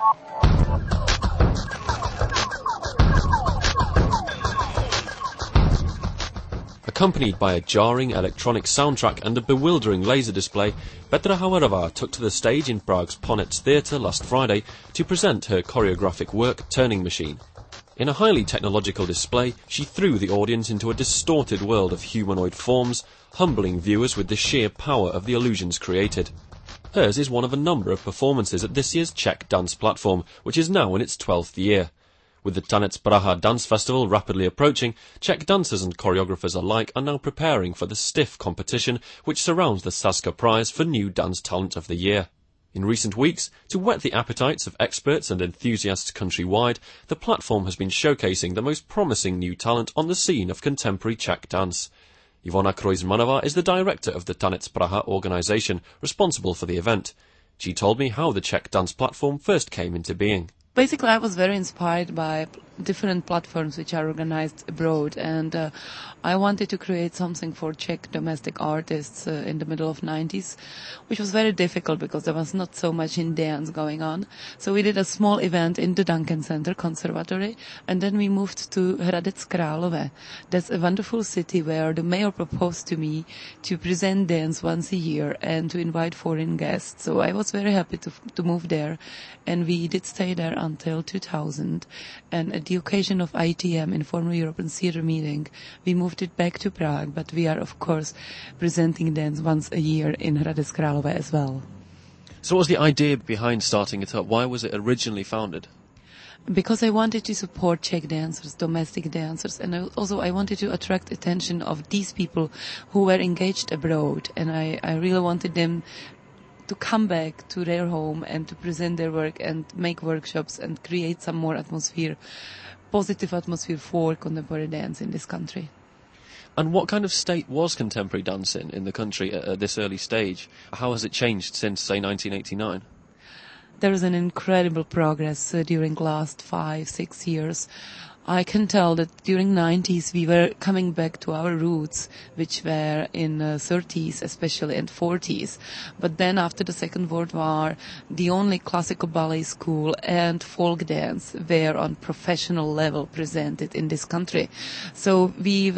Accompanied by a jarring electronic soundtrack and a bewildering laser display, Petra Hauerová took to the stage in Prague's Ponec Theatre last Friday to present her choreographic work Turning Machine. In a highly technological display, she threw the audience into a distorted world of humanoid forms, humbling viewers with the sheer power of the illusions created. Hers is one of a number of performances at this year's Czech dance platform, which is now in its 12th year. With the Tanec Praha Dance Festival rapidly approaching, Czech dancers and choreographers alike are now preparing for the stiff competition which surrounds the Sazka Prize for New Dance Talent of the Year. In recent weeks, to whet the appetites of experts and enthusiasts countrywide, the platform has been showcasing the most promising new talent on the scene of contemporary Czech dance. Ivona Krojzmanová is the director of the Tanec Praha organisation, responsible for the event. She told me how the Czech dance platform first came into being. Basically, I was very inspired by different platforms which are organized abroad, and I wanted to create something for Czech domestic artists in the middle of 90s, which was very difficult because there was not so much in dance going on. So we did a small event in the Duncan Center Conservatory, and then we moved to Hradec Králové. That's a wonderful city where the mayor proposed to me to present dance once a year and to invite foreign guests. So I was very happy to move there, and we did stay there until 2000, and at the occasion of ITM, Informal European Theatre Meeting, we moved it back to Prague, but we are of course presenting dance once a year in Hradec Králové as well. So what was the idea behind starting it up? Why was it originally founded? Because I wanted to support Czech dancers, domestic dancers, and also I wanted to attract attention of these people who were engaged abroad, and I really wanted them to come back to their home and to present their work and make workshops and create some more atmosphere, positive atmosphere for contemporary dance in this country. And what kind of state was contemporary dance in the country at this early stage? How has it changed since, say, 1989? There is an incredible progress during the last 5-6 years. I can tell that during 90s we were coming back to our roots, which were in 30s especially and 40s. But then after the Second World War, the only classical ballet school and folk dance were on professional level presented in this country. So we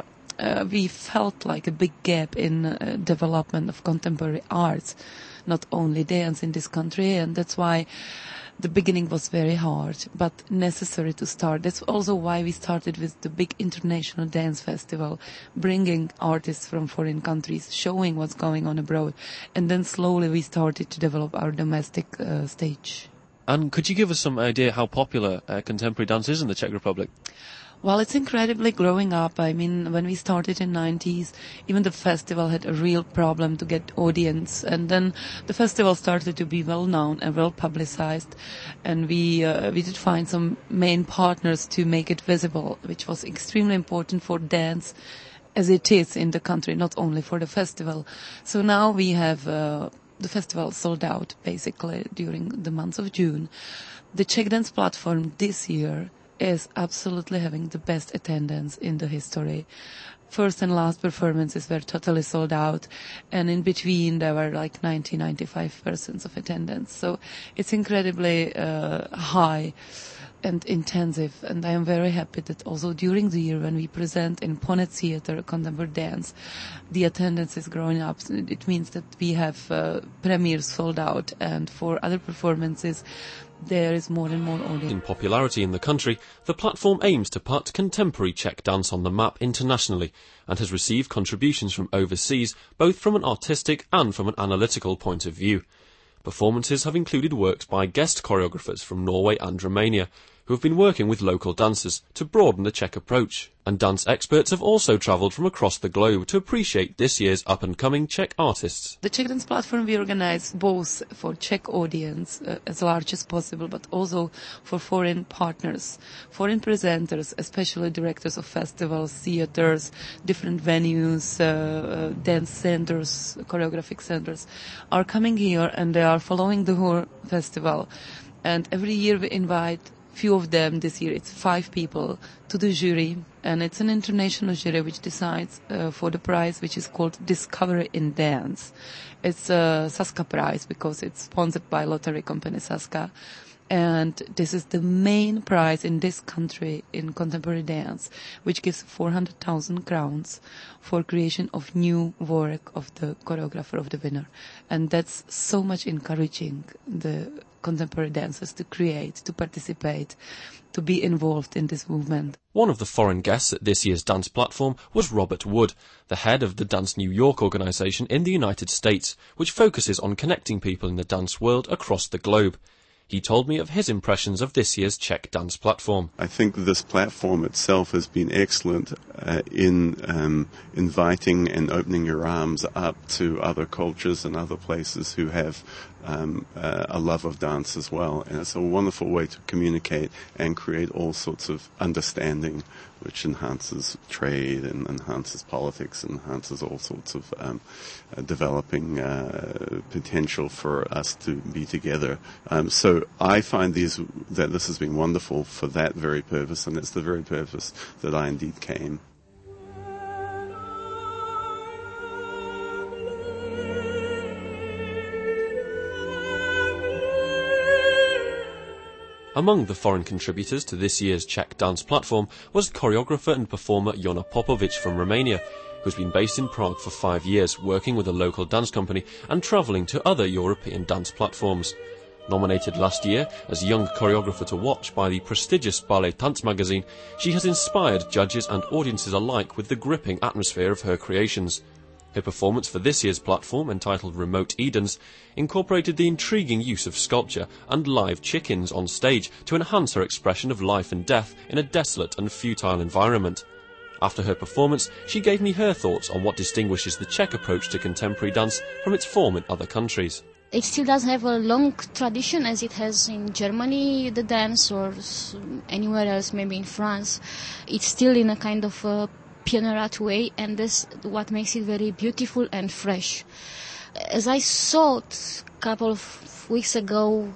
felt like a big gap in development of contemporary arts, not only dance in this country, and that's why the beginning was very hard, but necessary to start. That's also why we started with the big international dance festival, bringing artists from foreign countries, showing what's going on abroad, and then slowly we started to develop our domestic stage. And could you give us some idea how popular contemporary dance is in the Czech Republic? Well, it's incredibly growing up. I mean, when we started in 90s, even the festival had a real problem to get audience. And then the festival started to be well known and well publicized. And we did find some main partners to make it visible, which was extremely important for dance as it is in the country, not only for the festival. So now we have the festival sold out basically during the month of June. The Czech Dance Platform this year is absolutely having the best attendance in the history. First and last performances were totally sold out, and in between there were like 90-95% of attendance. So it's incredibly high and intensive, and I am very happy that also during the year when we present in Ponec Theatre contemporary dance, the attendance is growing up. It means that we have premieres sold out, and for other performances there is more and more audience. In popularity in the country, the platform aims to put contemporary Czech dance on the map internationally and has received contributions from overseas, both from an artistic and from an analytical point of view. Performances have included works by guest choreographers from Norway and Romania, who have been working with local dancers to broaden the Czech approach. And dance experts have also travelled from across the globe to appreciate this year's up-and-coming Czech artists. The Czech Dance Platform we organize both for Czech audience as large as possible, but also for foreign partners, foreign presenters, especially directors of festivals, theaters, different venues, dance centers, choreographic centers, are coming here and they are following the whole festival. And every year we invite few of them. This year it's 5 people to the jury, and it's an international jury which decides for the prize, which is called Discovery in Dance. It's a Sazka prize because it's sponsored by lottery company Sazka, And this is the main prize in this country in contemporary dance, which gives 400,000 crowns for creation of new work of the choreographer of the winner. And that's so much encouraging the contemporary dancers to create, to participate, to be involved in this movement. One of the foreign guests at this year's dance platform was Robert Wood, the head of the Dance New York organization in the United States, which focuses on connecting people in the dance world across the globe. He told me of his impressions of this year's Czech dance platform. I think this platform itself has been excellent in inviting and opening your arms up to other cultures and other places who have a love of dance as well. And it's a wonderful way to communicate and create all sorts of understanding, which enhances trade and enhances politics and enhances all sorts of developing potential for us to be together. So I find that this has been wonderful for that very purpose, and it's the very purpose that I indeed came. Among the foreign contributors to this year's Czech dance platform was choreographer and performer Jona Popovic from Romania, who's been based in Prague for 5 years, working with a local dance company and travelling to other European dance platforms. Nominated last year as Young Choreographer to Watch by the prestigious Ballet Tanz magazine, she has inspired judges and audiences alike with the gripping atmosphere of her creations. Her performance for this year's platform, entitled Remote Edens, incorporated the intriguing use of sculpture and live chickens on stage to enhance her expression of life and death in a desolate and futile environment. After her performance, she gave me her thoughts on what distinguishes the Czech approach to contemporary dance from its form in other countries. It still doesn't have a long tradition as it has in Germany, the dance, or anywhere else, maybe in France. It's still in a kind of pioneer way, and this what makes it very beautiful and fresh. As I saw a couple of weeks ago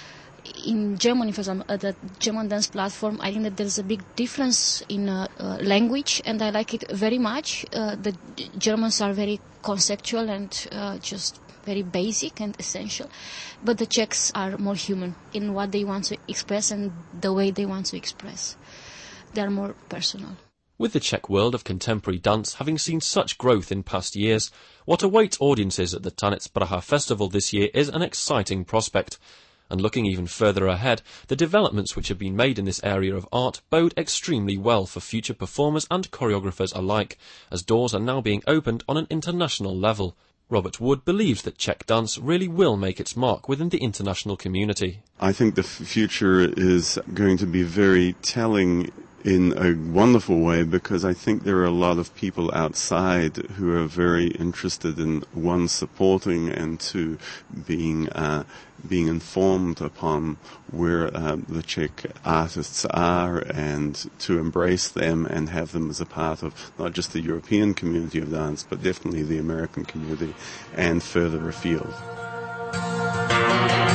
in Germany, for example, at the German dance platform, I think that there's a big difference in language, and I like it very much. The Germans are very conceptual and just very basic and essential, but the Czechs are more human in what they want to express and the way they want to express. They are more personal. With the Czech world of contemporary dance having seen such growth in past years, what awaits audiences at the Tanec Praha Festival this year is an exciting prospect. And looking even further ahead, the developments which have been made in this area of art bode extremely well for future performers and choreographers alike, as doors are now being opened on an international level. Robert Wood believes that Czech dance really will make its mark within the international community. I think the future is going to be very telling in a wonderful way, because I think there are a lot of people outside who are very interested in, one, supporting, and two, being informed upon where the Czech artists are, and to embrace them and have them as a part of not just the European community of dance, but definitely the American community and further afield.